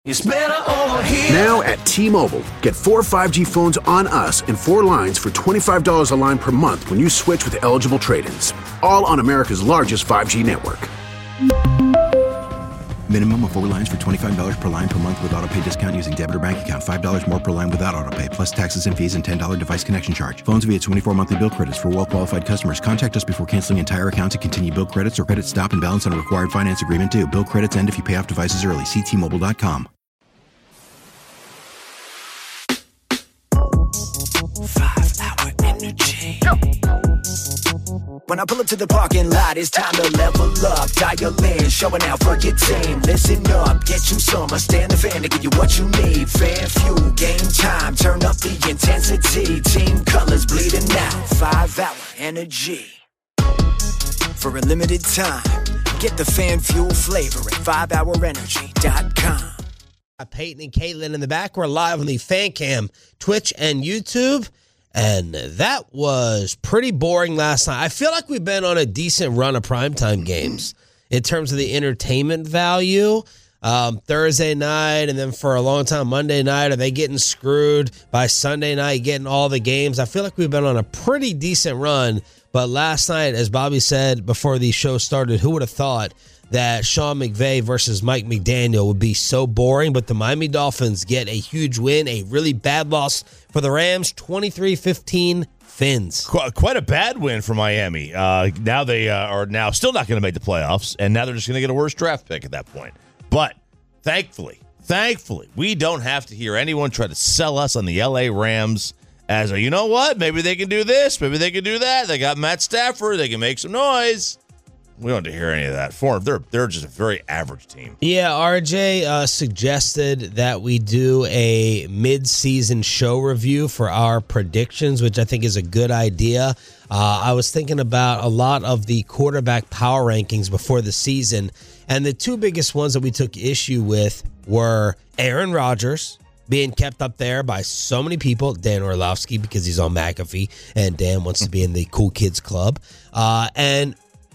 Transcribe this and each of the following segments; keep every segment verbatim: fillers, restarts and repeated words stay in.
It's better over here. Now at T-Mobile, get four five G phones on us and four lines for twenty-five dollars a line per month when you switch with eligible trade-ins. All on America's largest five G network. Minimum of four lines for twenty-five dollars per line per month with autopay discount using debit or bank account. five dollars more per line without autopay, plus taxes and fees and ten dollars device connection charge. Phones via twenty-four monthly bill credits for well-qualified customers. Contact us before canceling entire account to continue bill credits or credit stop and balance on a required finance agreement due. Bill credits end if you pay off devices early. See T Mobile dot com. Five-hour energy. When I pull up to the parking lot, it's time to level up. Dial in, showing out for your team. Listen up, get you some. I stand the fan to give you what you need. Fan fuel, game time. Turn up the intensity. Team colors bleeding out. Five-hour energy. For a limited time, get the fan fuel flavor at five hour energy dot com. Peyton and Caitlin in the back. We're live on the Fan Cam, Twitch, and YouTube. And that was pretty boring last night. I feel like we've been on a decent run of primetime games in terms of the entertainment value. Um, Thursday night, and then for a long time, Monday night, are they getting screwed by Sunday night, getting all the games? I feel like we've been on a pretty decent run. But last night, as Bobby said before the show started, who would have thought that Sean McVay versus Mike McDaniel would be so boring? But the Miami Dolphins get a huge win, a really bad loss for the Rams, twenty-three fifteen Fins. Quite a bad win for Miami. Uh, now they uh, are now still not going to make the playoffs, and now they're just going to get a worse draft pick at that point. But thankfully, thankfully, we don't have to hear anyone try to sell us on the L A Rams as a, you know what, maybe they can do this, maybe they can do that. They got Matt Stafford, they can make some noise. We don't have to hear any of that. For they're they're just a very average team. Yeah, R J uh, suggested that we do a mid-season show review for our predictions, which I think is a good idea. Uh, I was thinking about a lot of the quarterback power rankings before the season, and the two biggest ones that we took issue with were Aaron Rodgers being kept up there by so many people, Dan Orlovsky because he's on McAfee, and Dan wants to be in the cool kids club, uh, and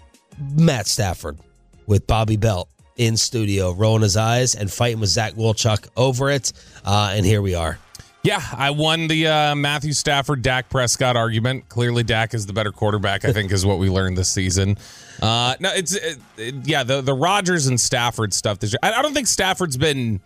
Matt Stafford with Bobby Belt in studio, rolling his eyes and fighting with Zach Wilczek over it. Uh, and here we are. Yeah, I won the uh, Matthew Stafford, Dak Prescott argument. Clearly, Dak is the better quarterback, I think, is what we learned this season. Uh, no, it's it, it, yeah, the the Rodgers and Stafford stuff. This year, I, I don't think Stafford's been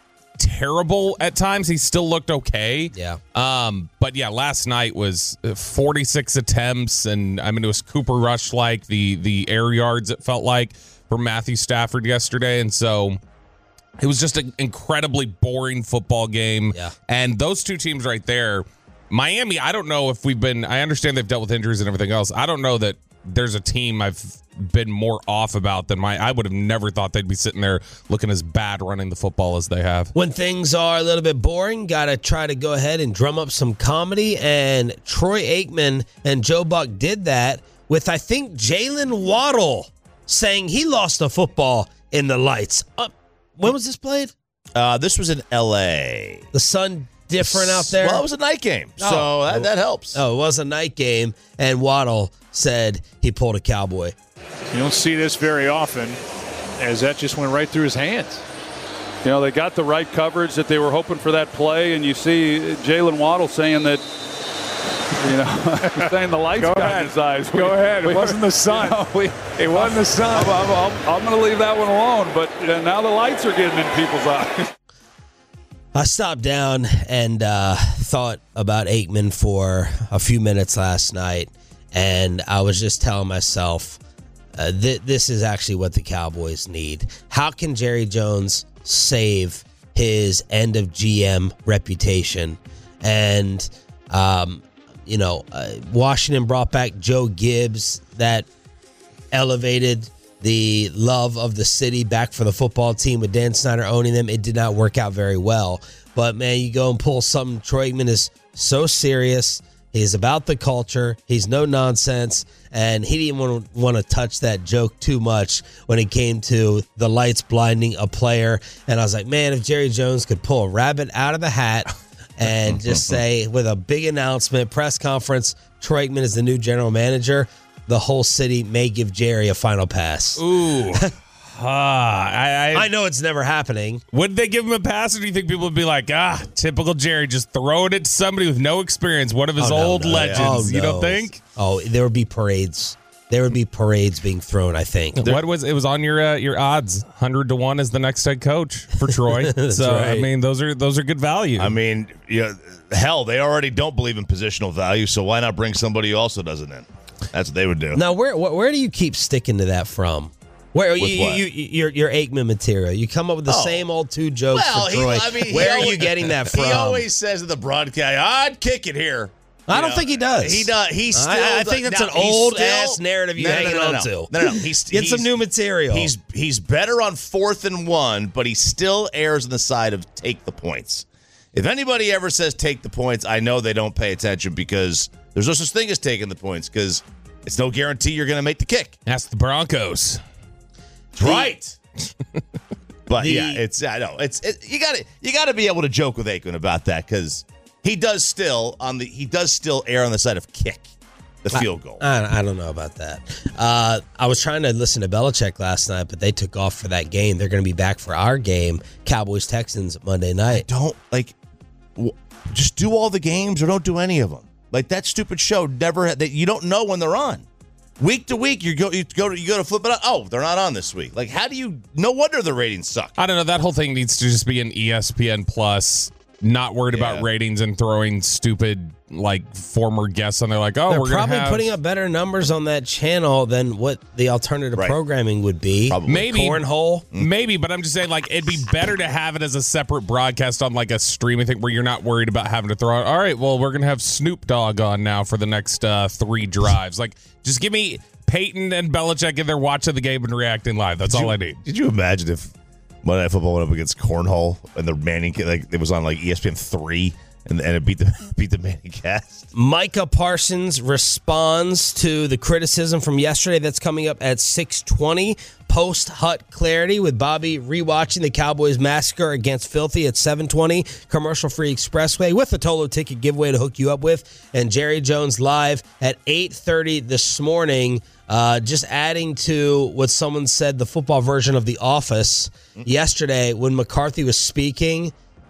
terrible at times. He still looked okay. Yeah. Um, but yeah, last night was forty-six attempts, and I mean it was Cooper Rush like the the air yards. It felt like for Matthew Stafford yesterday, and so it was just an incredibly boring football game. Yeah. And those two teams right there, Miami. I don't know if we've been. I understand they've dealt with injuries and everything else. I don't know that there's a team I've been more off about than my. I would have never thought they'd be sitting there looking as bad running the football as they have. When things are a little bit boring, got to try to go ahead and drum up some comedy. And Troy Aikman and Joe Buck did that with, I think, Jalen Waddle saying he lost a football in the lights. Uh, when was this played? Uh, this was in L A. The sun different out there? Well, it was a night game, so Oh. that, that helps. Oh, it was a night game, and Waddle said he pulled a cowboy. You don't see this very often, as that just went right through his hands. You know, they got the right coverage that they were hoping for that play, and you see Jalen Waddle saying that, you know, saying the lights got in his eyes. Go we, ahead. It we, wasn't the sun. You know, we, it wasn't the sun. I'm, I'm, I'm going to leave that one alone, but uh, now the lights are getting in people's eyes. I stopped down and uh, thought about Aikman for a few minutes last night, and I was just telling myself, uh, th- this is actually what the Cowboys need. How can Jerry Jones save his end of G M reputation? And, um, you know, uh, Washington brought back Joe Gibbs, that elevated the love of the city back for the football team with Dan Snyder owning them. It did not work out very well. But, man, you go and pull something. Troy Aikman is so serious. He's about the culture. He's no nonsense. And he didn't want to, want to touch that joke too much when it came to the lights blinding a player. And I was like, man, if Jerry Jones could pull a rabbit out of the hat and just say with a big announcement, press conference, Troy Aikman is the new general manager, the whole city may give Jerry a final pass. Ooh. Uh, I, I I know it's never happening. Would they give him a pass, or do you think people would be like, ah, typical Jerry, just throwing it to somebody with no experience, one of his Oh, no, old no, legends? oh, you no. don't think? Oh, there would be parades. There would be parades being thrown, I think. What was it? Was on your uh, your odds, hundred to one as the next head coach for Troy. So I right. mean, those are those are good value. I mean, yeah, hell, they already don't believe in positional value, so why not bring somebody who also doesn't in? That's what they would do. Now, where wh- where do you keep sticking to that from? Where you, what? you, you your your Aikman material? You come up with the Oh. same old two jokes Well, for he- Troy. I mean, he where are always- you getting that from? He always says in the broadcast, "I'd kick it here." I You don't know, think he does. He does. He still. I, I does- think that's now, an he's old still- ass narrative you no, no, hanging no, no, on no. to. No, no, no. He's, Get some he's- new material. He's he's better on fourth and one, but he still errs on the side of take the points. If anybody ever says take the points, I know they don't pay attention because there's no such thing as taking the points because it's no guarantee you're going to make the kick. Ask the Broncos. That's right. But The- yeah, it's I know it's it, you got to you got to be able to joke with Aikman about that because he does still on the he does still err on the side of kick the field goal. I, I don't know about that. Uh, I was trying to listen to Belichick last night, but they took off for that game. They're going to be back for our game, Cowboys Texans Monday night. Don't like w- just do all the games or don't do any of them. Like that stupid show never had that you don't know when they're on. Week to week, you go you go to you go to flip it up. Oh, they're not on this week. Like, how do you? No wonder the ratings suck. I don't know. That whole thing needs to just be an E S P N Plus. Not worried Yeah. about ratings and throwing stupid like former guests on there. Like, oh, They're we're gonna probably have putting up better numbers on that channel than what the alternative Right. programming would be. Probably. Maybe. Cornhole. Maybe, but I'm just saying, like, it'd be better to have it as a separate broadcast on, like, a streaming thing where you're not worried about having to throw out, all right, well, we're going to have Snoop Dogg on now for the next uh, three drives. Like, just give me Peyton and Belichick in there watching the game and reacting live. That's all I need. Did you imagine if Monday Night Football went up against Cornhole and the Manning like it was on like E S P N three and and it beat the beat the Manning cast? Micah Parsons responds to the criticism from yesterday that's coming up at six twenty. Post Hut Clarity with Bobby rewatching the Cowboys massacre against Filthy at seven twenty. Commercial-free expressway with a Tolo ticket giveaway to hook you up with. And Jerry Jones live at eight thirty this morning. Uh, just adding to what someone said, the football version of The Office. Yesterday, when McCarthy was speaking,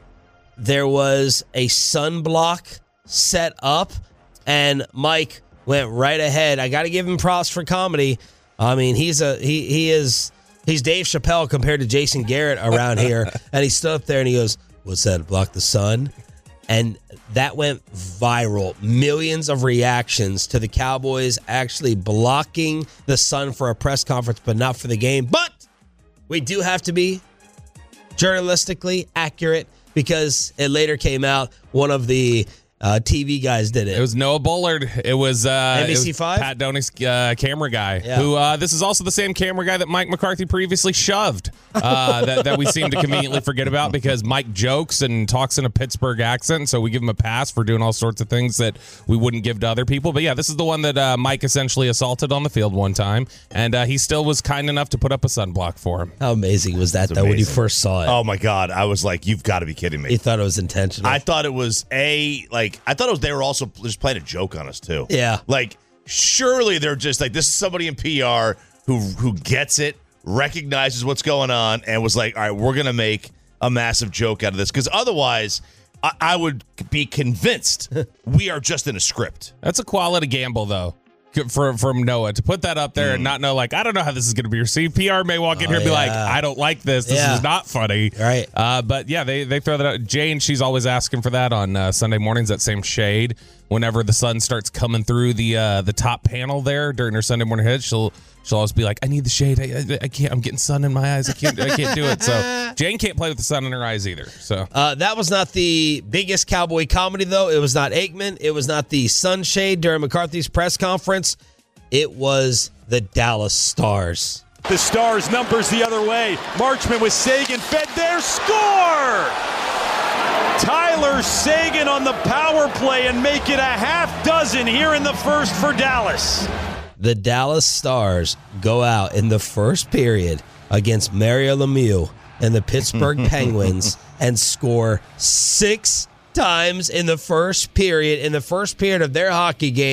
there was a sunblock set up, and Mike went right ahead. I got to give him props for comedy. I mean, he's a he he is he's Dave Chappelle compared to Jason Garrett around here, and he stood up there and he goes, "What's that? Block the sun?" And that went viral. Millions of reactions to the Cowboys actually blocking the sun for a press conference, but not for the game. But we do have to be journalistically accurate because it later came out one of the uh, T V guys did it. It was Noah Bullard. It was uh, N B C it was five? Pat Donnick's uh, camera guy. Yeah. Who uh, this is also the same camera guy that Mike McCarthy previously shoved. Uh, that, that we seem to conveniently forget about because Mike jokes and talks in a Pittsburgh accent, so we give him a pass for doing all sorts of things that we wouldn't give to other people. But yeah, this is the one that uh, Mike essentially assaulted on the field one time, and uh, he still was kind enough to put up a sunblock for him. How amazing was that, though, when you amazing. first saw it? Oh my God! I was like, "You've got to be kidding me!" You thought it was intentional. I thought it was a like I thought it was they were also just playing a joke on us too. Yeah. Like surely they're just like this is somebody in P R who who gets it, recognizes what's going on, and was like, all right, we're gonna make a massive joke out of this because otherwise I, I would be convinced we are just in a script. That's a quality gamble, though, from from Noah to put that up there Mm. and not know, like, I don't know how this is going to be received. P R may walk in Oh, here and be yeah. like, I don't like this. This Yeah. is not funny. Right. Uh, but yeah, they they throw that out. Jane, she's always asking for that on uh, Sunday mornings. That same shade. Whenever the sun starts coming through the uh, the top panel there during her Sunday morning hit, she'll she'll always be like, I need the shade. I, I, I can't. I'm getting sun in my eyes. I can't. I can't do it. So Jane can't play with the sun in her eyes either. So. Uh, that was not the biggest Cowboy comedy, though. It was not Aikman. It was not the sunshade during McCarthy's press conference. It was the Dallas Stars. The Stars numbers the other way. Marchman with Sagan fed there. Score! Tyler Sagan on the power play and make it a half dozen here in the first for Dallas. The Dallas Stars go out in the first period against Mario Lemieux and the Pittsburgh Penguins and score six times in the first period. In the first period of their hockey game,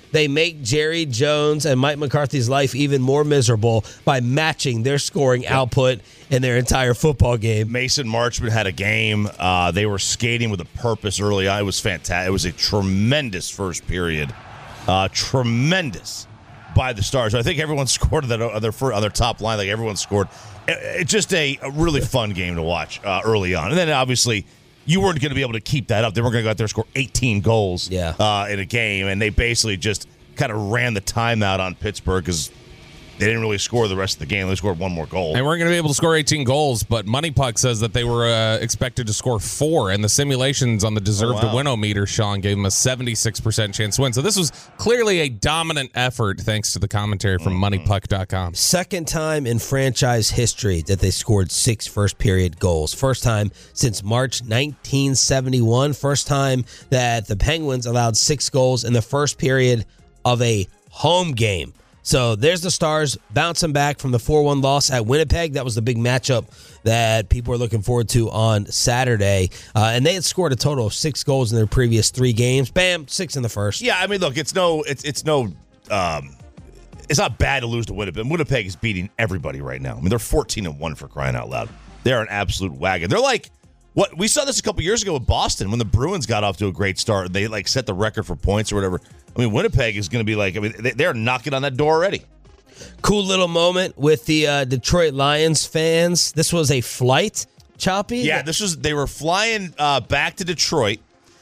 they make Jerry Jones and Mike McCarthy's life even more miserable by matching their scoring output in their entire football game. Mason Marchman had a game. Uh, they were skating with a purpose early on. It was fantastic. It was a tremendous first period. Uh, tremendous by the Stars. I think everyone scored on their, on their, on their top line. Like everyone scored. It's it, just a, a really fun game to watch uh, early on. And then obviously you weren't going to be able to keep that up. They weren't going to go out there and score eighteen goals yeah. uh, in a game. And they basically just kind of ran the timeout on Pittsburgh because they didn't really score the rest of the game. They scored one more goal. They weren't going to be able to score eighteen goals, but Money Puck says that they were uh, expected to score four, and the simulations on the deserve oh, wow. to win meter, Sean, gave them a seventy-six percent chance to win. So this was clearly a dominant effort, thanks to the commentary from mm-hmm. money puck dot com. Second time in franchise history that they scored six first-period goals. First time since March nineteen seventy-one. First time that the Penguins allowed six goals in the first period of a home game. So there's the Stars bouncing back from the four one loss at Winnipeg. That was the big matchup that people were looking forward to on Saturday. Uh, and they had scored a total of six goals in their previous three games. Bam, six in the first. Yeah, I mean, look, it's no, it's it's no, um, it's not bad to lose to Winnipeg. Winnipeg is beating everybody right now. I mean, they're fourteen and one for crying out loud. They're an absolute wagon. They're like, what we saw this a couple years ago with Boston when the Bruins got off to a great start. They like set the record for points or whatever. I mean, Winnipeg is going to be like, I mean, they're knocking on that door already. Cool little moment with the uh, Detroit Lions fans. This was a flight, Choppy? Yeah, this was, they were flying uh, back to Detroit,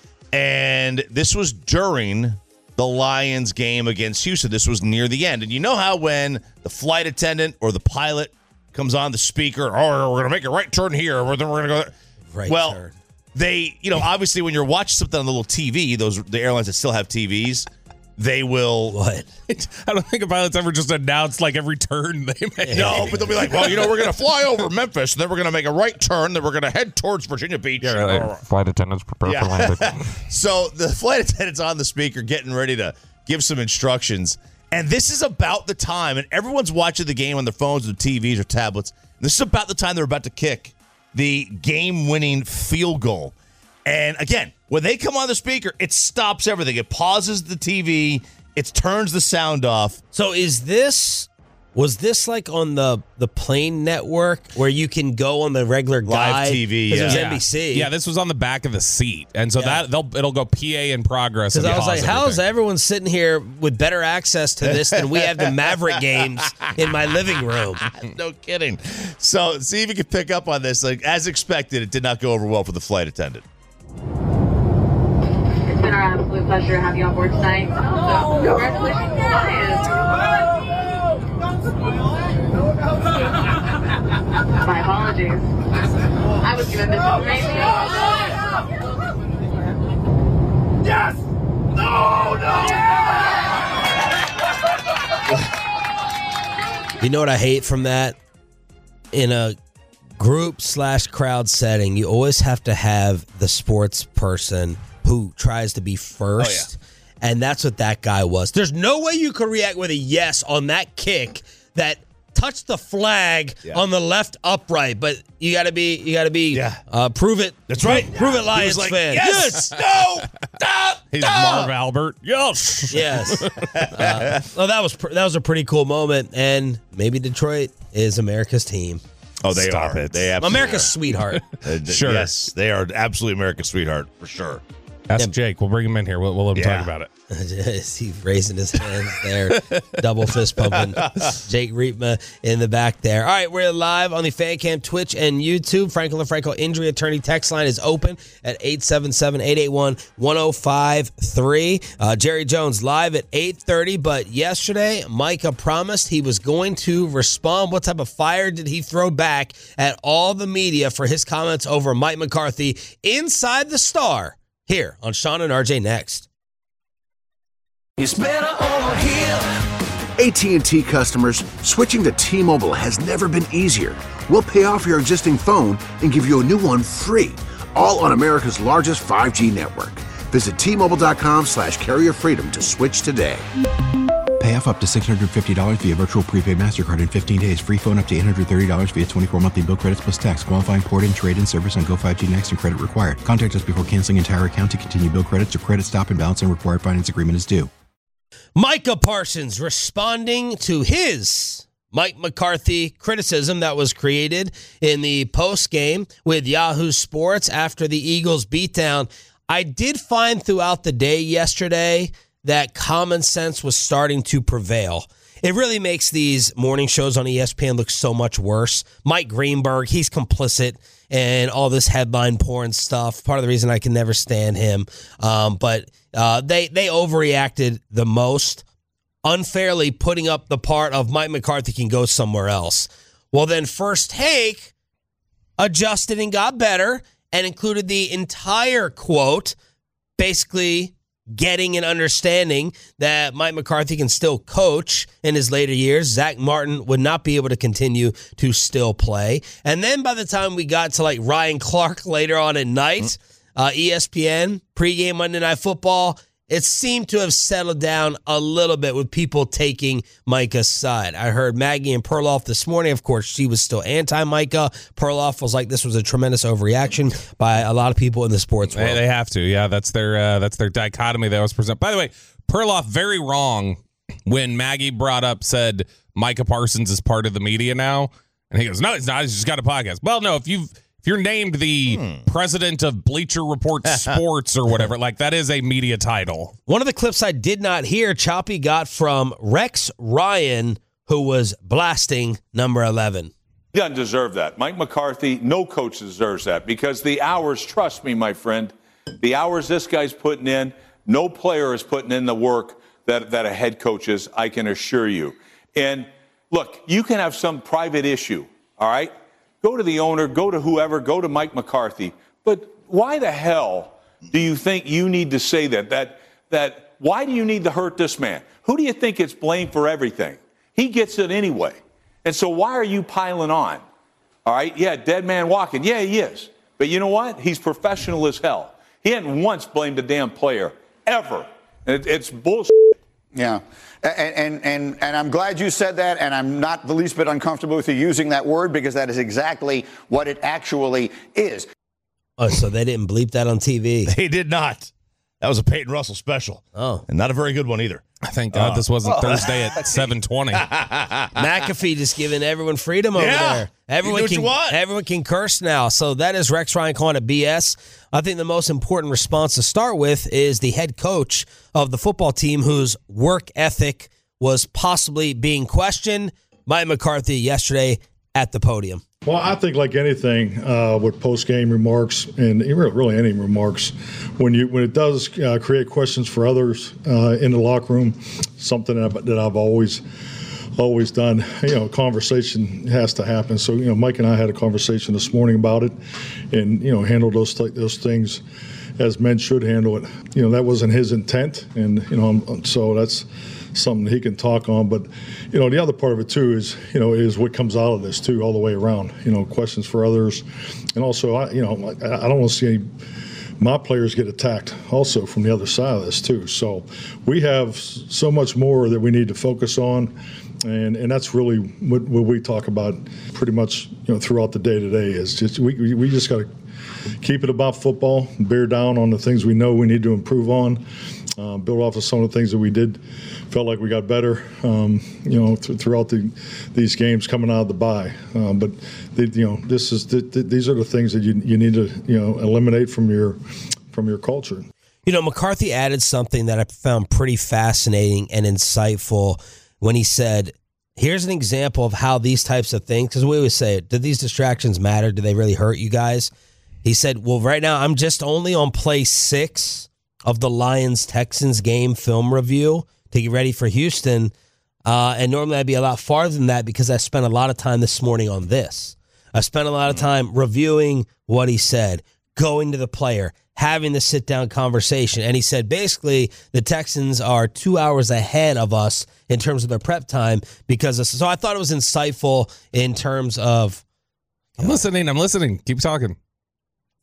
and this was during the Lions game against Houston. This was near the end. And you know how when the flight attendant or the pilot comes on the speaker, oh, we're going to make a right turn here, or then we're going to go there. Right well, turn. They, you know, obviously when you're watching something on the little T V, those the airlines that still have T Vs, they will. What? I don't think a pilot's ever just announced like every turn they make. No, but they'll be like, well, you know, we're going to fly over Memphis, and then we're going to make a right turn, then we're going to head towards Virginia Beach. Yeah, right. Flight attendants prepare yeah. for landing. So the flight attendant's on the speaker getting ready to give some instructions, and this is about the time, and everyone's watching the game on their phones or T Vs or tablets. This is about the time they're about to kick the game-winning field goal. And again, when they come on the speaker, it stops everything. It pauses the T V. It turns the sound off. So is this, was this like on the, the plane network where you can go on the regular guide? Live T V, Because yeah. it was Yeah. N B C. Yeah, this was on the back of the seat. And so Yeah. that they'll it'll go P A in progress. Because and I was pause like, how is everything. everyone sitting here with better access to this than we have the Maverick games in my living room? No kidding. So see if you can pick up on this. Like as expected, it did not go over well for the flight attendant. It's been our absolute pleasure to have you on board tonight. So, congratulations to the Lions. My apologies. I was given misinformation. Yes! No, no! You know what I hate from that? In a group slash crowd setting, you always have to have the sports person who tries to be first. Oh, yeah. And that's what that guy was. There's no way you could react with a yes on that kick that touched the flag Yeah. on the left upright. But you gotta be you gotta be Yeah. uh, prove it. That's right. Prove it, He Lions was like, fan. Yes! No! Stop! He's Stop! Marv Albert. Yes. Yes. uh, well, that was pr- that was a pretty cool moment, and maybe Detroit is America's team. Oh, they Stop are. it. They absolutely America's are. sweetheart. Uh, th- Sure. Yes, they are absolutely America's sweetheart for sure. Ask Jake. We'll bring him in here. We'll, we'll let him Yeah. talk about it. Is he raising his hands there? Double fist pumping. Jake Riepma in the back there. All right, we're live on the Fan Cam, Twitch, and YouTube. Franco LaFranco Injury Attorney text line is open at eight seven seven, eight eight one, one oh five three. Uh, Jerry Jones live at eight thirty, but yesterday Micah promised he was going to respond. What type of fire did he throw back at all the media for his comments over Mike McCarthy inside the Star? Here on Sean and R J next. It's better over here. A T and T customers, switching to T-Mobile has never been easier. We'll pay off your existing phone and give you a new one free, all on America's largest five G network. Visit T-Mobile.com slash carrier freedom to switch today. Pay off up to six hundred fifty dollars via virtual prepaid MasterCard in fifteen days. Free phone up to eight hundred thirty dollars via twenty-four monthly bill credits plus tax. Qualifying port and trade-in service on Go five G Next and credit required. Contact us before canceling entire account to continue bill credits or credit stop and balance and required finance agreement is due. Micah Parsons responding to his Mike McCarthy criticism that was created in the post game with Yahoo Sports after the Eagles beatdown. I did find throughout the day yesterday that common sense was starting to prevail. It really makes these morning shows on E S P N look so much worse. Mike Greenberg, he's complicit in all this headline porn stuff. Part of the reason I can never stand him. Um, but uh, they, they overreacted the most, unfairly putting up the part of Mike McCarthy can go somewhere else. Well, then First Take adjusted and got better and included the entire quote, basically getting and understanding that Mike McCarthy can still coach in his later years. Zach Martin would not be able to continue to still play. And then by the time we got to like Ryan Clark later on at night, uh, E S P N, pregame Monday Night Football, it seemed to have settled down a little bit with people taking Micah's side. I heard Maggie and Perloff this morning. Of course, she was still anti-Micah. Perloff was like, this was a tremendous overreaction by a lot of people in the sports world. They, they have to. Yeah, that's their uh, that's their dichotomy that was presented. By the way, Perloff very wrong when Maggie brought up, said Micah Parsons is part of the media now. And he goes, no, he's not. He's just got a podcast. Well, no, if you've If you're named the hmm. president of Bleacher Report Sports or whatever, like that is a media title. One of the clips I did not hear, Choppy got from Rex Ryan, who was blasting number eleven. He doesn't deserve that. Mike McCarthy, no coach deserves that because the hours, trust me, my friend, the hours this guy's putting in, no player is putting in the work that, that a head coach is, I can assure you. And look, you can have some private issue, all right? Go to the owner, go to whoever, go to Mike McCarthy. But why the hell do you think you need to say that? That that why do you need to hurt this man? Who do you think gets blamed for everything? He gets it anyway. And so why are you piling on? All right, yeah, dead man walking. Yeah, he is. But you know what? He's professional as hell. He hadn't once blamed a damn player, ever. And it, it's bullshit. Yeah. And, and and and I'm glad you said that, and I'm not the least bit uncomfortable with you using that word because that is exactly what it actually is. Oh, so they didn't bleep that on T V? They did not. That was a Peyton Russell special. Oh. And not a very good one either. Thank God uh, this wasn't oh. Thursday at seven twenty. McAfee just giving everyone freedom over yeah. there. Everyone you do can what you want. Everyone can curse now. So that is Rex Ryan calling it B S. I think the most important response to start with is the head coach of the football team whose work ethic was possibly being questioned. Mike McCarthy yesterday at the podium. Well, I think like anything uh, with post-game remarks and really any remarks, when you when it does uh, create questions for others uh, in the locker room, something that I've, that I've always always done, you know, conversation has to happen. So, you know, Mike and I had a conversation this morning about it and, you know, handled those th- those things as men should handle it. You know, that wasn't his intent. And, you know, so that's something he can talk on. But, you know, the other part of it, too, is, you know, is what comes out of this, too, all the way around. You know, questions for others. And also, I, you know, I, I don't want to see any my players get attacked also from the other side of this, too. So we have so much more that we need to focus on. And and that's really what, what we talk about pretty much, you know, throughout the day today is just we we just got to keep it about football, bear down on the things we know we need to improve on, uh, build off of some of the things that we did, felt like we got better, um, you know, th- throughout the, these games coming out of the bye. Um, but the, you know, this is the, the, these are the things that you you need to you know eliminate from your from your culture. You know, McCarthy added something that I found pretty fascinating and insightful when he said, here's an example of how these types of things, because we always say, did these distractions matter? Do they really hurt you guys? He said, well, right now I'm just only on play six of the Lions-Texans game film review to get ready for Houston. Uh, and normally I'd be a lot farther than that because I spent a lot of time this morning on this. I spent a lot of time reviewing what he said, going to the player, having the sit-down conversation. And he said, basically, the Texans are two hours ahead of us in terms of their prep time because of, so I thought it was insightful in terms of... I'm listening. I'm listening. Keep talking.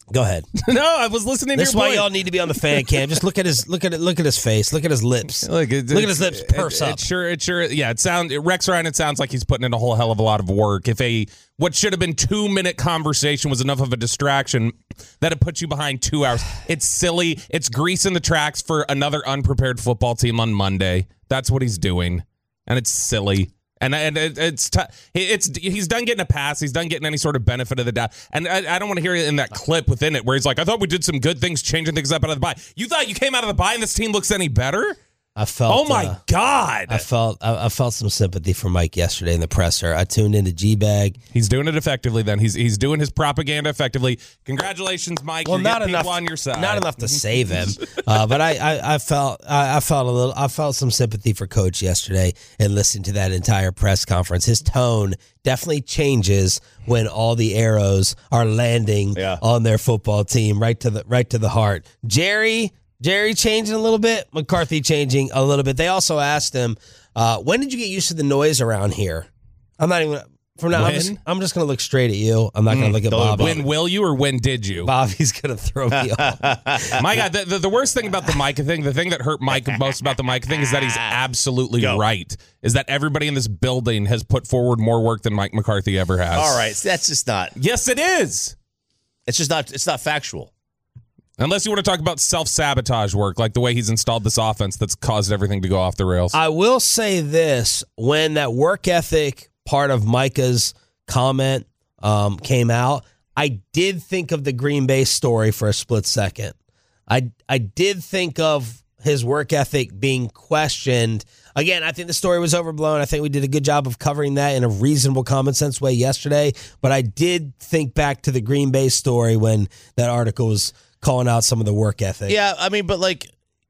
Go ahead. No, I was listening This to is your why point. y'all need to be on the fan cam. Just look at his look at it. Look at his face. Look at his lips. Look, it, look at his lips purse it, up. It sure, it sure, yeah. It sound Rex Ryan. It sounds like he's putting in a whole hell of a lot of work. If a what should have been two minute conversation was enough of a distraction, that it puts you behind two hours. It's silly. It's greasing the tracks for another unprepared football team on Monday. That's what he's doing, and it's silly. And, and it, it's t- it's he's done getting a pass. He's done getting any sort of benefit of the doubt. And I, I don't want to hear it in that clip within it where he's like, I thought we did some good things, changing things up out of the bye. You thought you came out of the bye and this team looks any better? I felt. Oh my uh, God! I felt. I, I felt some sympathy for Mike yesterday in the presser. I tuned into G-Bag. He's doing it effectively. Then he's he's doing his propaganda effectively. Congratulations, Mike. Well, You're not getting enough people on your side. Not enough to save him, uh, but I, I, I felt. I, I felt a little. I felt some sympathy for Coach yesterday and listening to that entire press conference. His tone definitely changes when all the arrows are landing Yeah. on their football team, right to the right to the heart. Jerry. Jerry changing a little bit, McCarthy changing a little bit. They also asked him, uh, when did you get used to the noise around here? I'm not even, from now, I'm When? just, I'm just going to look straight at you. I'm not going to look at Bobby. When will you or when did you? Bobby's going to throw me off. My God, the, the, the worst thing about the Micah thing, the thing that hurt Mike most about the Micah thing is that he's absolutely Go. right. Is that everybody in this building has put forward more work than Mike McCarthy ever has. All right, that's just not. Yes, it is. It's just not. It's not factual. Unless you want to talk about self-sabotage work, like the way he's installed this offense that's caused everything to go off the rails. I will say this. When that work ethic part of Micah's comment um, came out, I did think of the Green Bay story for a split second. I, I did think of his work ethic being questioned. Again, I think the story was overblown. I think we did a good job of covering that in a reasonable, common sense way yesterday. But I did think back to the Green Bay story when that article was calling out some of the work ethic. Yeah, I mean, but like,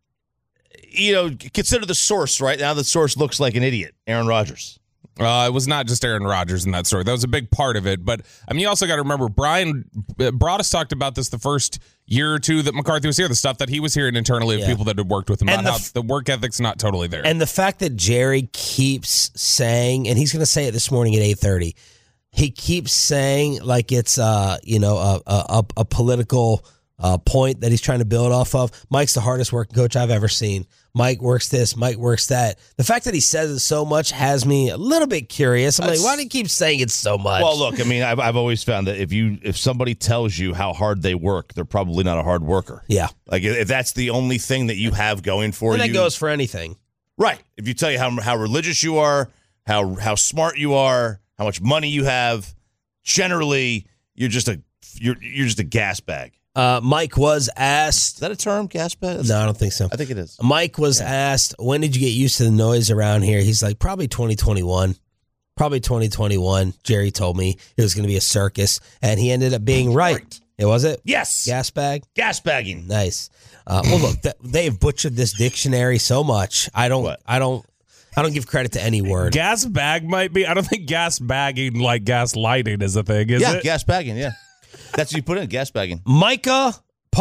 you know, consider the source right now. The source looks like an idiot, Aaron Rodgers. Uh, it was not just Aaron Rodgers in that story. That was a big part of it. But, I mean, you also got to remember, Brian Broaddus talked about this the first year or two that McCarthy was here, the stuff that he was hearing internally of Yeah. people that had worked with him, And about the how f- the work ethic's not totally there. And the fact that Jerry keeps saying, and he's going to say it this morning at eight thirty, he keeps saying like it's, uh, you know, a, a, a political uh, point that he's trying to build off of. Mike's the hardest working coach I've ever seen. Mike works this, Mike works that. The fact that he says it so much has me a little bit curious. I'm That's- like, why do you keep saying it so much? Well, look, I mean, I've, I've always found that if you if somebody tells you how hard they work, they're probably not a hard worker. Yeah. Like if that's the only thing that you have going for and you, that goes for anything. right? If you tell you how how religious you are, how how smart you are, how much money you have, generally you're just a you're you're just a gas bag. Uh, Mike was asked. Is that a term, gas bag? No, I don't think so. I think it is. Mike was asked, when did you get used to the noise around here? He's like, probably twenty twenty-one. Probably twenty twenty-one. Jerry told me it was going to be a circus, and he ended up being right. It was it? Yes. Gas bag? Gas bagging. Nice. Uh, well, look, th- they've butchered this dictionary so much. I don't, What? I don't, I don't give credit to any word. gas bag might be, I don't think gas bagging like gas lighting is a thing, is yeah, it? gas bagging. Yeah, that's what you put in gas bagging. Micah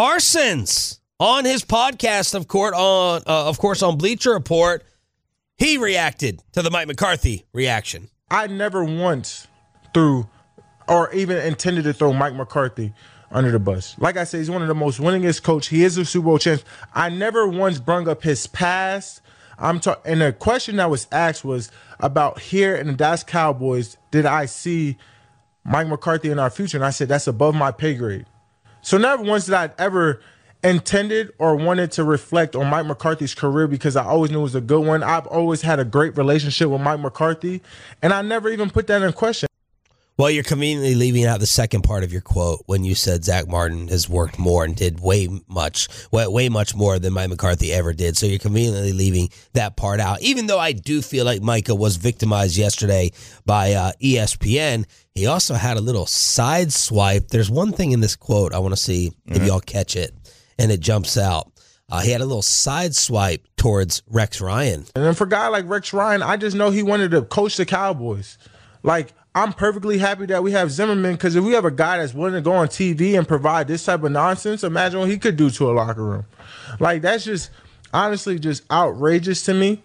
Parsons on his podcast, of course, on uh, of course on Bleacher Report, he reacted to the Mike McCarthy reaction. I never once threw or even intended to throw Mike McCarthy under the bus. Like I said, he's one of the most winningest coach. He is a Super Bowl champ. I never once brung up his past. I'm ta- and the question that was asked was about here in the Dallas Cowboys, did I see Mike McCarthy in our future? And I said, that's above my pay grade. So never once did I ever intended or wanted to reflect on Mike McCarthy's career because I always knew it was a good one. I've always had a great relationship with Mike McCarthy, and I never even put that in question. Well, you're conveniently leaving out the second part of your quote when you said Zach Martin has worked more and did way much, way, way much more than Mike McCarthy ever did. So you're conveniently leaving that part out. Even though I do feel like Micah was victimized yesterday by uh, E S P N, he also had a little side swipe. There's one thing in this quote I want to see mm-hmm. if y'all catch it, and it jumps out. Uh, he had a little side swipe towards Rex Ryan. And then for a guy like Rex Ryan, I just know he wanted to coach the Cowboys. Like, I'm perfectly happy that we have Zimmerman, because if we have a guy that's willing to go on T V and provide this type of nonsense, imagine what he could do to a locker room. Like, that's just honestly just outrageous to me.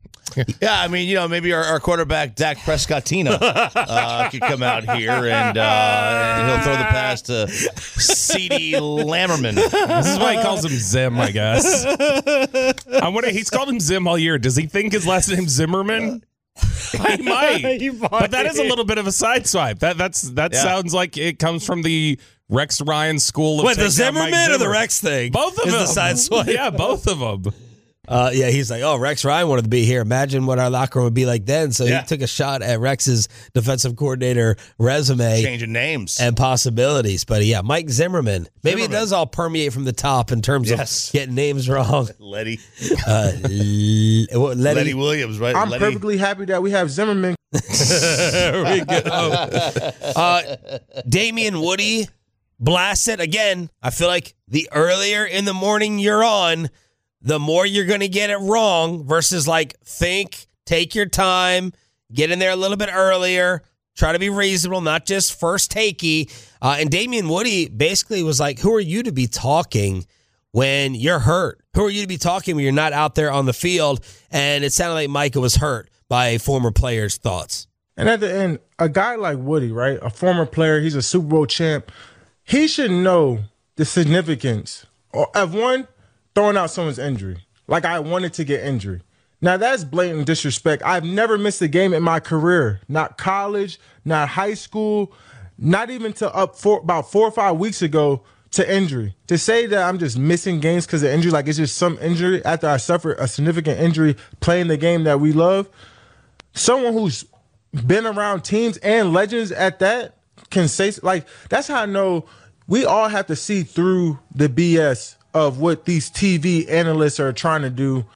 Yeah, I mean, you know, maybe our, our quarterback, Dak Prescottina, uh, could come out here and, uh, and he'll throw the pass to CeeDee Lammerman. This is why he calls him Zim, I guess. I wonder, he's called him Zim all year. Does he think his last name's Zimmerman? He might. He might. But that is a little bit of a sideswipe. That that's that Yeah. sounds like it comes from the Rex Ryan school of Wait, the Take Down Mike Zimmerman or the Zimmer. Rex thing? Both of is them. the side swipe. Yeah, both of them. Uh, yeah, he's like, oh, Rex Ryan wanted to be here. Imagine what our locker room would be like then. So Yeah. he took a shot at Rex's defensive coordinator resume Changing names. and possibilities. But yeah, Mike Zimmerman. Maybe Zimmerman. it does all permeate from the top in terms Yes. of getting names wrong. Letty. Uh, L- what, Letty. Letty Williams, right? I'm Letty. perfectly happy that we have Zimmerman. There we go. Uh, Damian Woody blasted again. I feel like the earlier in the morning you're on, the more you're going to get it wrong versus like think, take your time, get in there a little bit earlier, try to be reasonable, not just first takey. Uh, and Damian Woody basically was like, who are you to be talking when you're hurt? Who are you to be talking when you're not out there on the field? And it sounded like Micah was hurt by a former player's thoughts. And at the end, a guy like Woody, right, a former player, he's a Super Bowl champ. He should know the significance of one, throwing out someone's injury. Like I wanted to get injury. Now that's blatant disrespect. I've never missed a game in my career. Not college, not high school, not even to up four, about four or five weeks ago to injury. To say that I'm just missing games because of injury, like it's just some injury after I suffered a significant injury playing the game that we love. Someone who's been around teams and legends at that can say, like, that's how I know we all have to see through the B S of what these T V analysts are trying to do.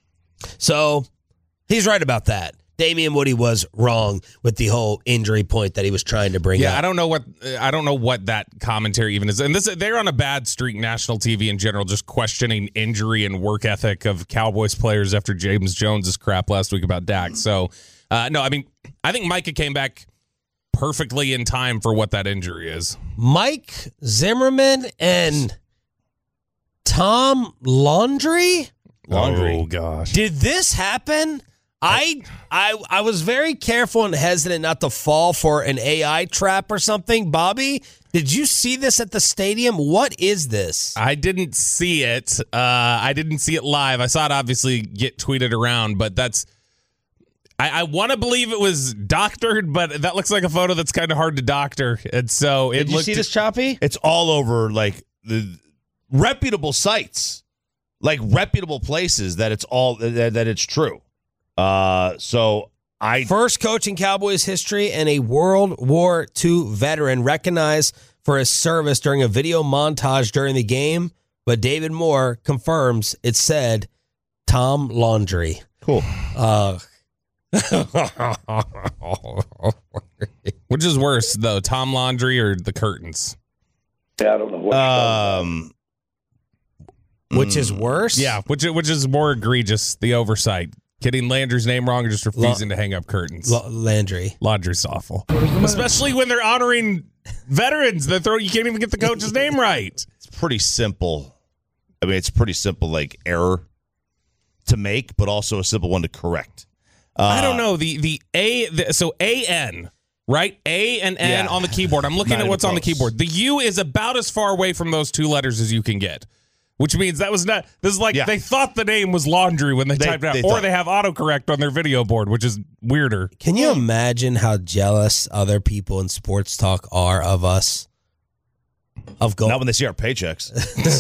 So he's right about that. Damian Woody was wrong with the whole injury point that he was trying to bring Yeah, up. I don't know what I don't know what that commentary even is. And this they're on a bad streak, national T V in general, just questioning injury and work ethic of Cowboys players after James Jones' crap last week about Dak. So uh, no, I mean, I think Micah came back perfectly in time for what that injury is. Mike Zimmerman and Tom Laundry? Laundry. Oh gosh. Did this happen? I I I was very careful and hesitant not to fall for an A I trap or something. Bobby, did you see this at the stadium? What is this? I didn't see it. Uh, I didn't see it live. I saw it obviously get tweeted around, but that's. I, I want to believe it was doctored, but that looks like a photo that's kind of hard to doctor, and so it Did you looked. see this, Choppy? It's all over like the reputable sites, like reputable places that it's all that, that it's true. Uh, so I First coach in Cowboys history and a World War Two veteran recognized for his service during a video montage during the game, but David Moore confirms it said Tom Laundry. Cool. Uh, Which is worse, though, Tom Laundry or the curtains? Yeah, I don't know what. Um, which is worse? Yeah, which which is more egregious, the oversight. Getting Landry's name wrong or just refusing La- to hang up curtains. La- Landry. Laundry's awful. Especially when they're honoring veterans. They throw you can't even get the coach's name right. It's pretty simple. I mean, it's pretty simple, like error to make, but also a simple one to correct. Uh, I don't know. The the A the, so A N, right? A and N Yeah. on the keyboard. I'm looking Not at what's even on the close. keyboard. The U is about as far away from those two letters as you can get. Which means that was not this is like Yeah. they thought the name was Laundry when they, They- typed it out. they Or thought- they have autocorrect on their video board, which is weirder. Can you imagine how jealous other people in sports talk are of us? Of gold. Not when they see our paychecks.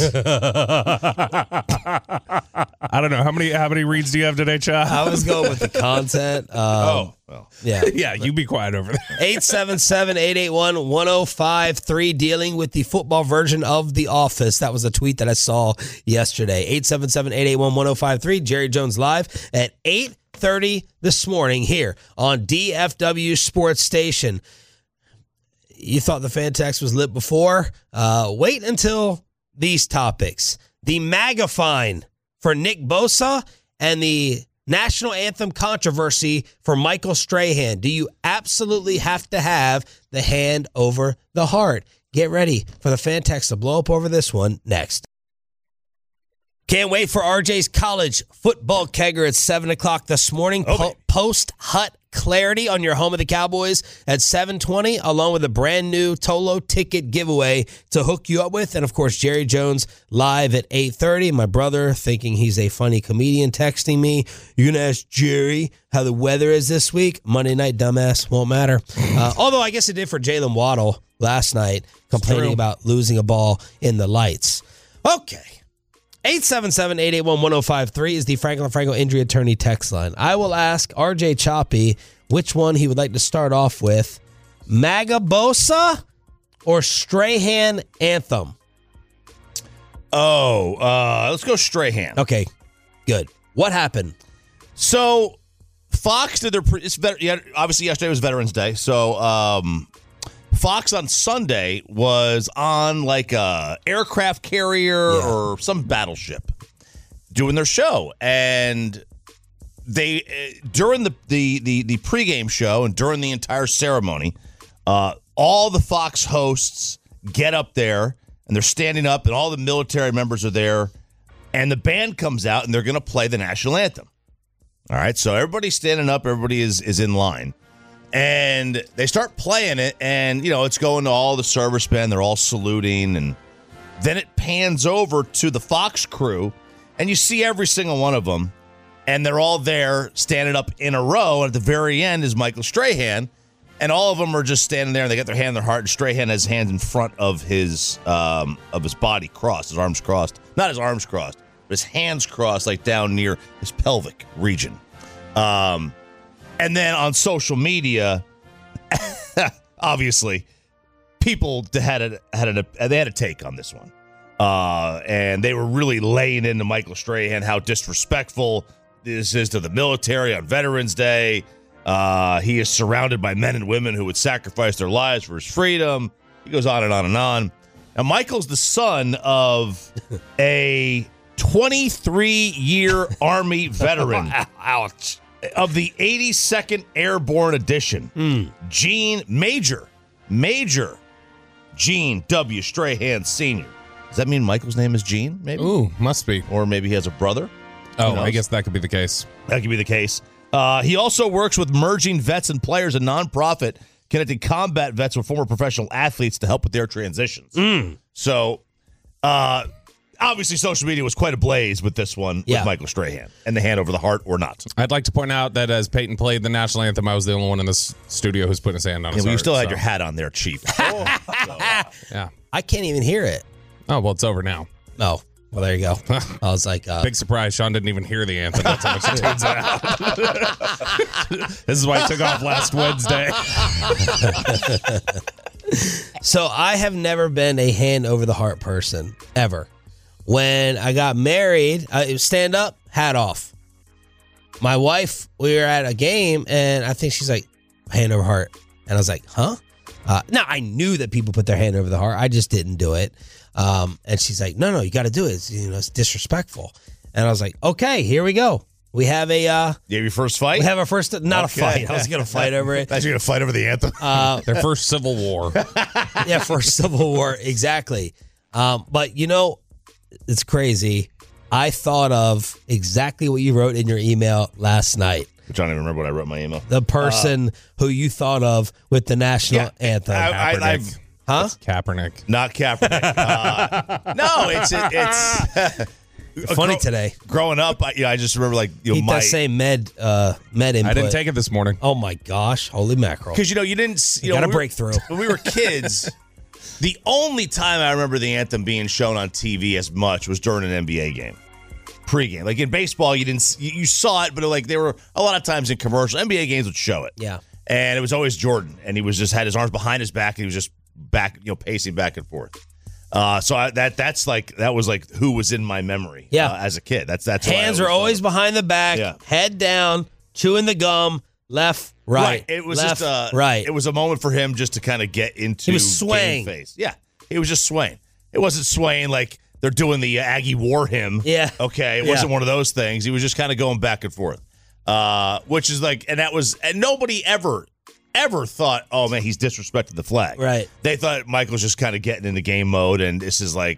I don't know. How many how many reads do you have today, Cha? I was going with the content. Um, oh, well. Yeah. yeah, you be quiet over there. eight seven seven, eight eight one, one oh five three, dealing with the football version of The Office. That was a tweet that I saw yesterday. eight seven seven, eight eight one, one oh five three. Jerry Jones live at eight thirty this morning here on D F W Sports Station. You thought the fan text was lit before? Uh, wait until these topics. The MAGA fine for Nick Bosa and the national anthem controversy for Michael Strahan. Do you absolutely have to have the hand over the heart? Get ready for the fan text to blow up over this one next. Can't wait for R J's college football kegger at seven o'clock this morning. Okay. Po- post Hut Clarity on your home of the Cowboys at seven twenty, along with a brand new Tolo ticket giveaway to hook you up with. And, of course, Jerry Jones live at eight thirty. My brother, thinking he's a funny comedian, texting me, "You're going to ask Jerry how the weather is this week?" Monday night, dumbass, won't matter. Uh, although I guess it did for Jalen Waddle last night, complaining about losing a ball in the lights. Okay. eight seven seven, eight eight one, one oh five three is the Franklin Franco Injury Attorney text line. I will ask R J Choppy which one he would like to start off with, Magabosa or Strahan Anthem? Oh, uh, let's go Strahan. Okay, good. What happened? So Fox did their pre- it's vet- yeah, obviously yesterday was Veterans Day, so um, Fox on Sunday was on like a aircraft carrier yeah. or some battleship doing their show, and they uh, during the, the the the pregame show and during the entire ceremony, uh, all the Fox hosts get up there and they're standing up, and all the military members are there, and the band comes out and they're going to play the national anthem. All right, so everybody's standing up, everybody is is in line. And they start playing it, and, you know, it's going to all the servicemen. They're all saluting, and then it pans over to the Fox crew, and you see every single one of them, and they're all there standing up in a row, and at the very end is Michael Strahan, and all of them are just standing there, and they got their hand on their heart, and Strahan has his hands in front of his um, of his body crossed, his arms crossed. Not his arms crossed, but his hands crossed, like down near his pelvic region. Um... And then on social media, obviously, people had a, had a, they had a take on this one, uh, and they were really laying into Michael Strahan how disrespectful this is to the military on Veterans Day. Uh, he is surrounded by men and women who would sacrifice their lives for his freedom. He goes on and on and on. Now, Michael's the son of a twenty-three year Army veteran. Ouch. Of the eighty-second Airborne Edition, mm. Gene Major, Major Gene W. Strahan Senior Does that mean Michael's name is Gene, maybe? Ooh, must be. Or maybe he has a brother? Oh, I guess that could be the case. That could be the case. Uh, he also works with Merging Vets and Players, a nonprofit connecting combat vets with former professional athletes to help with their transitions. Mm. So, uh... obviously, social media was quite ablaze with this one yeah. with Michael Strahan and the hand over the heart or not. I'd like to point out that as Peyton played the national anthem, I was the only one in this studio who's putting his hand on yeah, his well, heart. You still had so. your hat on there, Chief. oh, so, uh, yeah. I can't even hear it. Oh, well, it's over now. Oh, well, there you go. I was like... Uh, Big surprise. Sean didn't even hear the anthem. That's how much he tunes it out. This is why he took off last Wednesday. So I have never been a hand over the heart person, ever. When I got married, I stand up, hat off. My wife, we were at a game, and I think she's like, hand over heart. And I was like, huh? Uh, now, I knew that people put their hand over the heart. I just didn't do it. Um, and she's like, no, no, you got to do it. It's, you know, it's disrespectful. And I was like, okay, here we go. We have a... Uh, you have your first fight? We have our first... Not okay. a fight. I was going to fight over it. I was going to fight over the anthem. Uh, Their first civil war. Yeah, first civil war. Exactly. Um, but, you know... It's crazy. I thought of exactly what you wrote in your email last night. Which I don't even remember what I wrote in my email. The person uh, who you thought of with the national yeah, anthem. I, I, I've, huh? It's Kaepernick. Not Kaepernick. uh, no, it's it, it's funny grow, today. Growing up, I, yeah, I just remember like you know, Eat my that same med uh, med input. I didn't take it this morning. Oh my gosh! Holy mackerel! Because you know you didn't. You, you know, got a we breakthrough when we were kids. The only time I remember the anthem being shown on T V as much was during an N B A game, pregame. Like in baseball, you didn't you, you saw it, but like there were a lot of times in commercial N B A games would show it. Yeah, and it was always Jordan, and he was just had his arms behind his back, and he was just back, you know, pacing back and forth. Uh, so I, that that's like that was like who was in my memory. Yeah, uh, as a kid, that's that's hands are always behind the back, yeah. head down, chewing the gum. Left, right, right. It was left, just uh, right. It was a moment for him just to kind of get into. He was swaying. Game face. Yeah, he was just swaying. It wasn't swaying like they're doing the Aggie War hymn. Yeah. Okay. It yeah. wasn't one of those things. He was just kind of going back and forth, uh, which is like, and that was, and nobody ever, ever thought, oh man, he's disrespected the flag. Right. They thought Michael's just kind of getting into game mode, and this is like,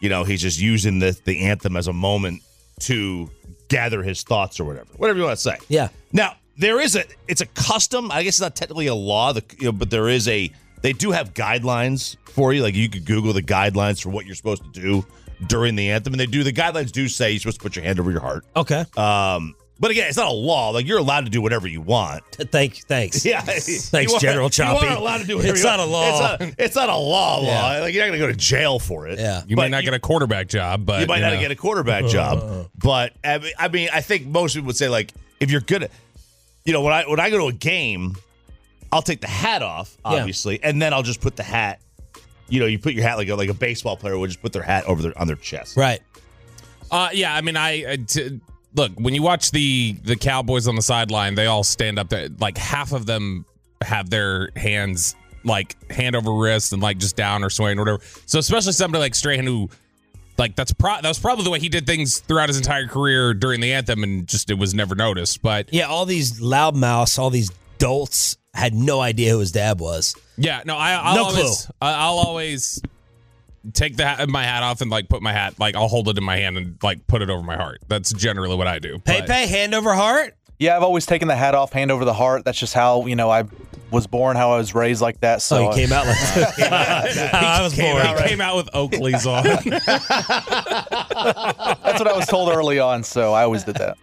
you know, he's just using the, the anthem as a moment to gather his thoughts or whatever. Whatever you want to say. Yeah. Now, there is a, it's a custom. I guess it's not technically a law, the, you know, but there is a, they do have guidelines for you. Like you could Google the guidelines for what you're supposed to do during the anthem. And they do, the guidelines do say you're supposed to put your hand over your heart. Okay. Um, But again, it's not a law. Like you're allowed to do whatever you want. Thank, thanks. Yeah, thanks, you are, General Choppy. You are allowed to do whatever It's you not want. a law. It's not, it's not a law. Law. Yeah. Like you're not going to go to jail for it. Yeah, you but might not you, get a quarterback job, but you might you not know. get a quarterback job. But I mean, I mean, I think most people would say like if you're good at, you know, when I when I go to a game, I'll take the hat off, obviously, yeah. and then I'll just put the hat. You know, you put your hat like a, like a baseball player would just put their hat over their on their chest. Right. Uh, yeah, I mean, I uh, t- look when you watch the the Cowboys on the sideline, they all stand up there. Like half of them have their hands like hand over wrist and like just down or swaying or whatever. So especially somebody like Strahan who. Like that's pro- that was probably the way he did things throughout his entire career during the anthem, and just it was never noticed. But yeah, all these loudmouths, all these dolts had no idea who his dad was. Yeah, no, I, I'll no always, clue. I'll always take the hat, my hat off and like put my hat, like I'll hold it in my hand and like put it over my heart. That's generally what I do. Pepe, hand over heart. Yeah, I've always taken the hat off, hand over the heart. That's just how, you know, I was born, how I was raised like that. So oh, he came out like that. I was came born. Out, he came out with Oakley's on. That's what I was told early on, so I always did that.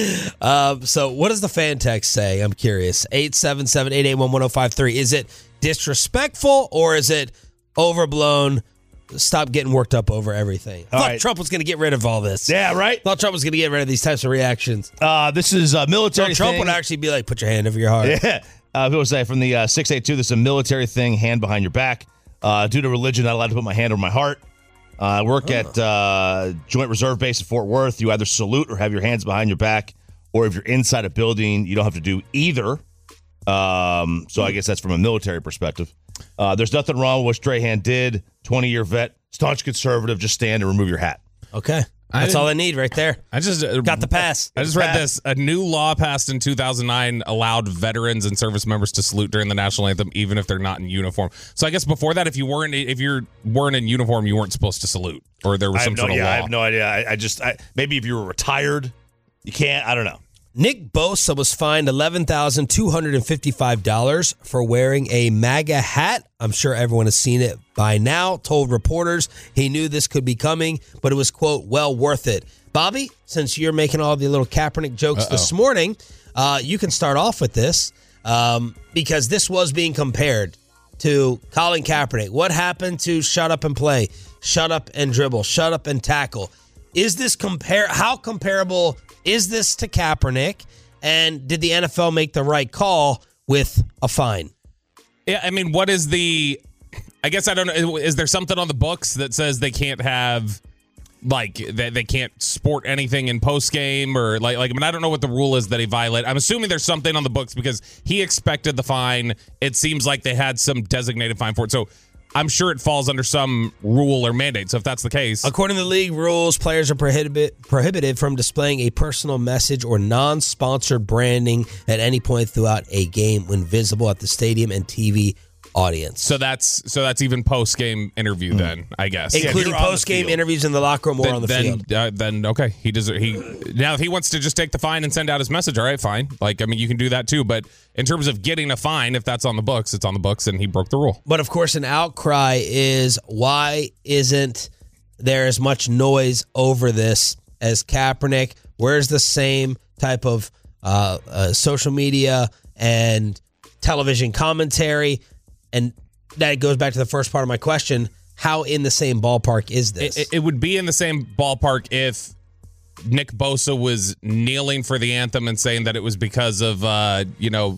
Um, so what does the fan text say? I'm curious. eight seven seven, eight eight one, one oh five three. Is it disrespectful or is it overblown? Stop getting worked up over everything. I All thought right. Trump was going to get rid of all this. Yeah, right? I thought Trump was going to get rid of these types of reactions. Uh, this is a military So Trump thing. would actually be like, put your hand over your heart. Yeah. Uh, people say from the uh, six eight two, this is a military thing, hand behind your back. Uh, due to religion, not allowed to put my hand over my heart. Uh, I work Oh. at uh, Joint Reserve Base in Fort Worth. You either salute or have your hands behind your back, or if you're inside a building, you don't have to do either. Um, so I guess that's from a military perspective. Uh, there's nothing wrong with what Strahan did. twenty-year vet, staunch conservative, just stand and remove your hat. Okay. That's all I need right there. I just uh, got the pass. I just read this. A new law passed in two thousand nine allowed veterans and service members to salute during the national anthem, even if they're not in uniform. So I guess before that, if you weren't if you weren't in uniform, you weren't supposed to salute, or there was I some have no, sort of yeah, law. I have no idea. I, I just I, maybe if you were retired, you can't. I don't know. Nick Bosa was fined eleven thousand two hundred fifty-five dollars for wearing a MAGA hat. I'm sure everyone has seen it by now. Told reporters he knew this could be coming, but it was, quote, well worth it. Bobby, since you're making all the little Kaepernick jokes Uh-oh. this morning, uh, you can start off with this um, because this was being compared to Colin Kaepernick. What happened to shut up and play, shut up and dribble, shut up and tackle? Is this compare? How comparable is this to Kaepernick? And did the N F L make the right call with a fine? Yeah, I mean, what is the? I guess I don't know. Is there something on the books that says they can't have, like, they, they can't sport anything in post game or like, like? I mean, I don't know what the rule is that he violated. I'm assuming there's something on the books because he expected the fine. It seems like they had some designated fine for it. So I'm sure it falls under some rule or mandate. So if that's the case, According to the league rules, players are prohibited prohibited from displaying a personal message or non-sponsored branding at any point throughout a game when visible at the stadium and T V audience. so that's so that's even post game interview then, I guess. Including you're on the post-game field. interviews in the locker room or then, on the then, field. Uh, then okay, he does. He now if he wants to just take the fine and send out his message, all right, fine. Like I mean, you can do that too. But in terms of getting a fine, if that's on the books, it's on the books, and he broke the rule. But of course, an outcry is why isn't there as much noise over this as Kaepernick? Where's the same type of uh, uh, social media and television commentary? And that goes back to the first part of my question. How in the same ballpark is this? It, it would be in the same ballpark if Nick Bosa was kneeling for the anthem and saying that it was because of uh, you know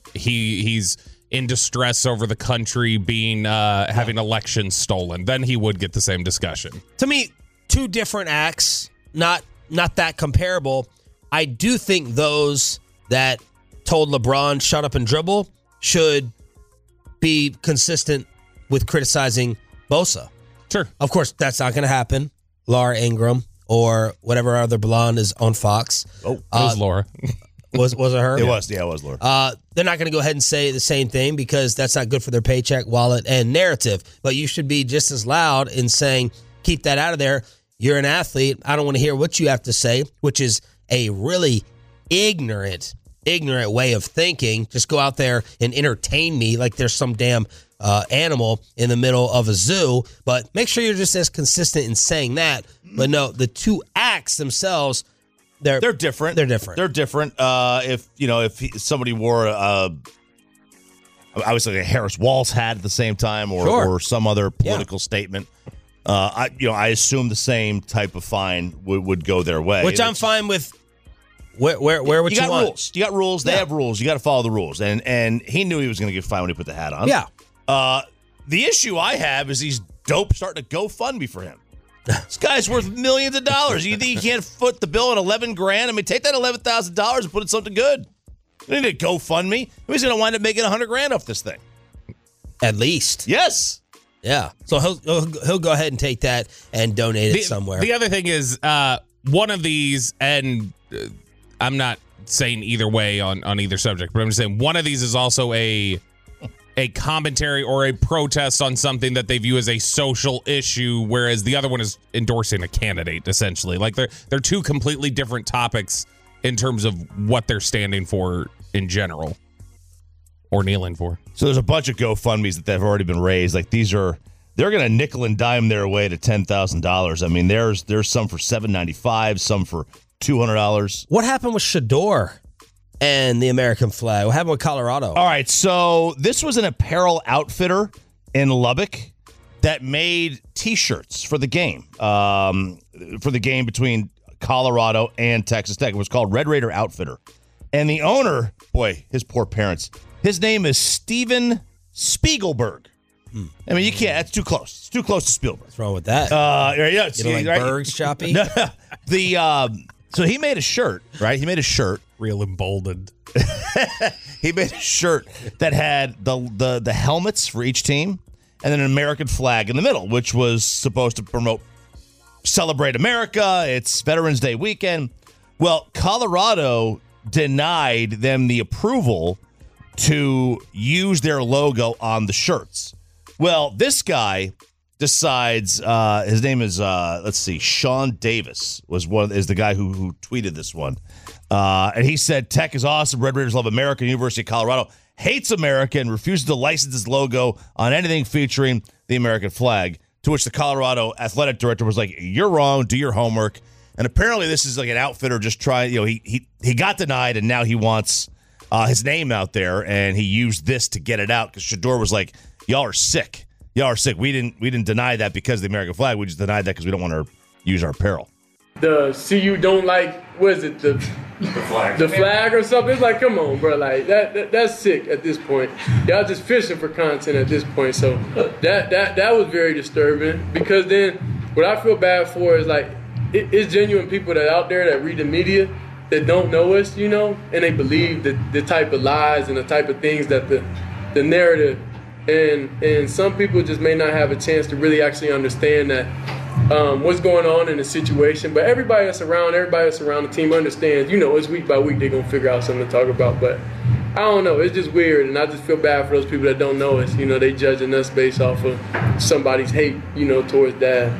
he he's in distress over the country being uh, having elections stolen. Then he would get the same discussion. To me, two different acts, not not that comparable. I do think those that told LeBron shut up and dribble should be consistent with criticizing Bosa. Sure. Of course, that's not going to happen. Laura Ingraham or whatever other blonde is on Fox. Oh, it was uh, Laura. was was it her? It was, yeah, it was Laura. Uh, they're not going to go ahead and say the same thing because that's not good for their paycheck, wallet, and narrative. But you should be just as loud in saying keep that out of there. You're an athlete. I don't want to hear what you have to say, which is a really ignorant, ignorant way of thinking. Just go out there and entertain me like there's some damn uh, animal in the middle of a zoo. But make sure you're just as consistent in saying that. But no, the two acts themselves, they're they're different. They're different. They're different. Uh, if you know, if he, somebody wore a, I was like a Harris Walls hat at the same time, or Sure. or some other political Yeah. statement, uh, I you know I assume the same type of fine would, would go their way. Which I'm It's- fine with. Where, where, where would you you, got want? rules. You got rules. They Yeah. have rules. You got to follow the rules. And and he knew he was going to get fined when he put the hat on. Yeah. Uh, the issue I have is these dope starting to GoFundMe for him. This guy's worth millions of dollars. You think he can't foot the bill at eleven grand? I mean, take that eleven thousand dollars and put it in something good. You need to GoFundMe. He's going to wind up making a hundred grand off this thing. At least. Yes. Yeah. So he'll, he'll he'll go ahead and take that and donate the, it somewhere. The other thing is, uh, one of these, and uh, I'm not saying either way on, on either subject, but I'm just saying one of these is also a a commentary or a protest on something that they view as a social issue, whereas the other one is endorsing a candidate, essentially. Like they're they're two completely different topics in terms of what they're standing for in general or kneeling for. So there's a bunch of GoFundMes that have already been raised. Like these are, they're going to nickel and dime their way to ten thousand dollars. I mean, there's there's some for seven ninety-five, some for two hundred dollars. What happened with Shador and the American flag? What happened with Colorado? All right, so this was an apparel outfitter in Lubbock that made T-shirts for the game, um, for the game between Colorado and Texas Tech. It was called Red Raider Outfitter. And the owner, boy, his poor parents, his name is Steven Spiegelberg. Hmm. I mean, you can't, that's too close. It's too close to Spielberg. What's wrong with that? Uh, yeah, yeah, You don't like right? Berg's, Choppy? No, the, um, so he made a shirt, right? He made a shirt. Real emboldened. He made a shirt that had the, the the helmets for each team and then an American flag in the middle, which was supposed to promote Celebrate America. It's Veterans Day weekend. Well, Colorado denied them the approval to use their logo on the shirts. Well, this guy decides, uh, his name is, uh, let's see, Sean Davis was one is the guy who, who tweeted this one. Uh, and he said, Tech is awesome. Red Raiders love America. University of Colorado hates America and refuses to license its logo on anything featuring the American flag. To which the Colorado athletic director was like, you're wrong. Do your homework. And apparently this is like an outfitter just trying, you know, he he he got denied and now he wants uh, his name out there, and he used this to get it out because Shador was like, y'all are sick. Y'all are sick. We didn't we didn't deny that because of the American flag. We just denied that because we don't want to use our apparel. The see you don't like, what is it, the the flag, the flag or something? It's like, come on, bro, like that, that that's sick at this point. Y'all just fishing for content at this point. So that that that was very disturbing, because then what I feel bad for is like it, it's genuine people that are out there that read the media that don't know us, you know, and they believe the the type of lies and the type of things that the the narrative, and and some people just may not have a chance to really actually understand that. Um, what's going on in the situation, but everybody that's around, everybody that's around the team understands, you know, it's week by week they're going to figure out something to talk about, but I don't know, it's just weird, and I just feel bad for those people that don't know us, you know, they judging us based off of somebody's hate, you know, towards Dad.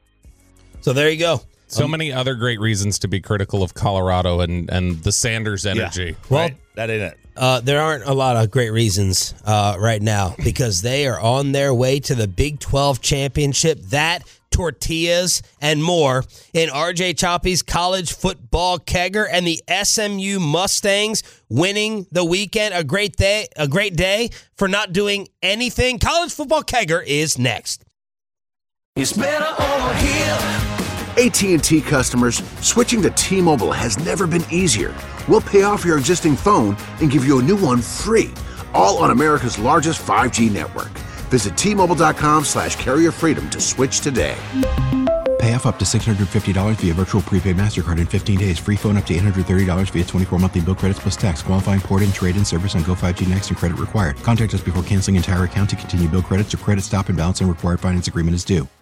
So there you go. So um, many other great reasons to be critical of Colorado and, and the Sanders energy. Yeah. Well, right. That ain't it. Uh, there aren't a lot of great reasons uh, right now because they are on their way to the Big twelve championship. That, tortillas, and more in R J Choppy's college football kegger, and the S M U Mustangs winning the weekend. A great day, a great day for not doing anything. College football kegger is next. It's better over here. A T and T customers, switching to T-Mobile has never been easier. We'll pay off your existing phone and give you a new one free, all on America's largest five G network. Visit T-Mobile.com slash carrier freedom to switch today. Pay off up to six hundred fifty dollars via virtual prepaid MasterCard in fifteen days. Free phone up to eight hundred thirty dollars via twenty-four monthly bill credits plus tax. Qualifying port-in, trade-in service on Go five G Next and credit required. Contact us before canceling entire account to continue bill credits or credit stop and balance and required finance agreement is due.